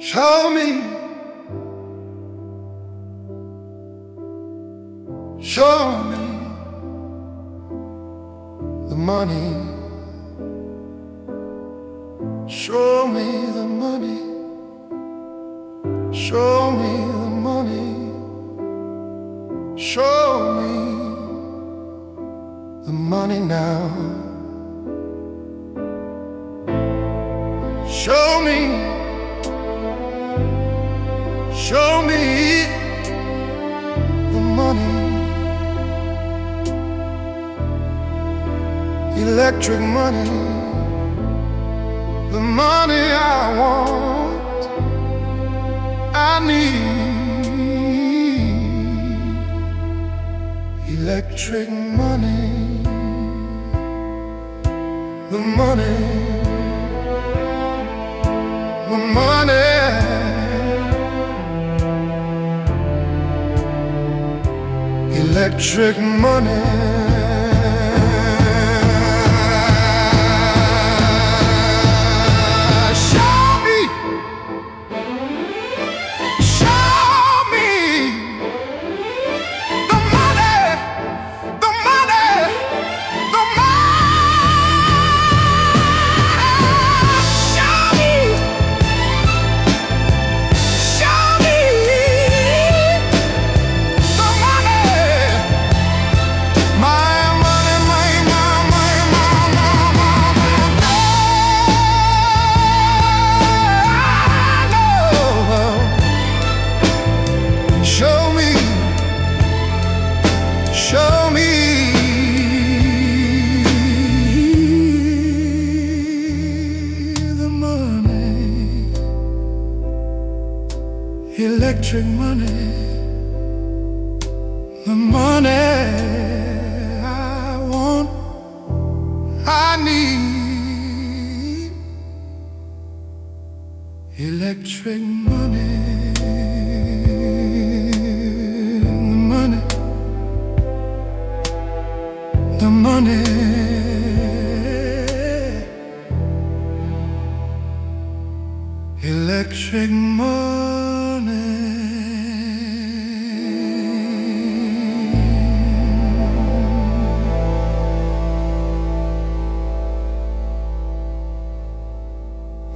Show me, show me the money. Show me the money. Show me the money. Show me the money now. Show me, show me the money. Electric money, the money I want, I need. Electric money, the money, the money. Electric money. Electric money, the money I want, I need. Electric money, the money, the money.